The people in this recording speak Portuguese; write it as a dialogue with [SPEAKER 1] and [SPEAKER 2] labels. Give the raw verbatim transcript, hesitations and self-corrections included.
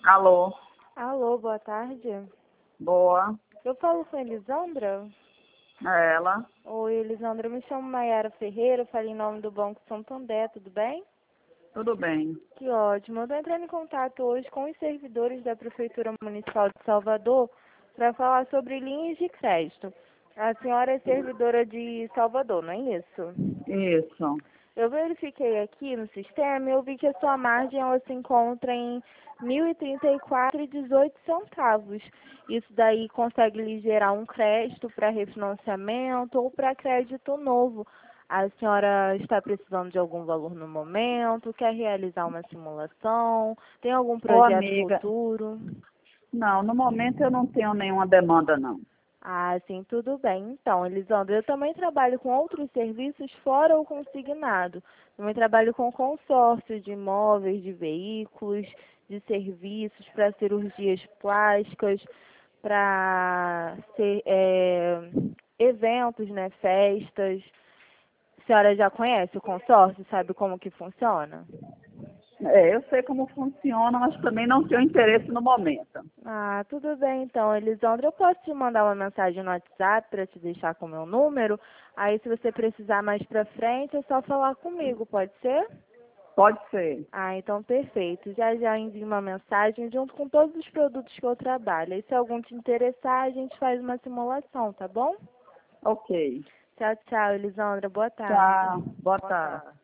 [SPEAKER 1] Alô,
[SPEAKER 2] Alô, boa tarde.
[SPEAKER 1] boa,
[SPEAKER 2] Eu falo com a Elisandra?
[SPEAKER 1] é ela,
[SPEAKER 2] Oi, Elisandra, eu me chamo Maiara Ferreira, eu falo em nome do Banco Santander, tudo bem?
[SPEAKER 1] tudo bem.
[SPEAKER 2] Que ótimo. Eu estou entrando em contato hoje com os servidores da Prefeitura Municipal de Salvador para falar sobre linhas de crédito. A senhora é servidora de Salvador, não é isso?
[SPEAKER 1] Isso,
[SPEAKER 2] Eu verifiquei aqui no sistema e eu vi que a sua margem ela se encontra em mil e trinta e quatro reais e dezoito centavos. Isso daí consegue lhe gerar um crédito para refinanciamento ou para crédito novo. A senhora está precisando de algum valor no momento? Quer realizar uma simulação? Tem algum
[SPEAKER 1] ô
[SPEAKER 2] projeto
[SPEAKER 1] amiga,
[SPEAKER 2] futuro?
[SPEAKER 1] não, no momento eu não tenho nenhuma demanda não.
[SPEAKER 2] Ah, sim, tudo bem. Então, Elisandra, eu também trabalho com outros serviços fora o consignado. Também trabalho com consórcio de imóveis, de veículos, de serviços para cirurgias plásticas, para ser, é, eventos, né, festas. A senhora já conhece o consórcio? Sabe como que funciona?
[SPEAKER 1] É, eu sei como funciona, mas também não tenho interesse no momento.
[SPEAKER 2] Ah, tudo bem então, Elisandra. Eu posso te mandar uma mensagem no WhatsApp para te deixar com o meu número? Aí, se você precisar mais pra frente, é só falar comigo, pode ser?
[SPEAKER 1] Pode ser,
[SPEAKER 2] Ah, então perfeito. Já já envio uma mensagem junto com todos os produtos que eu trabalho. E se algum te interessar, a gente faz uma simulação, tá bom?
[SPEAKER 1] ok.
[SPEAKER 2] Tchau, tchau, Elisandra. Boa tarde.
[SPEAKER 1] Tchau, boa tarde.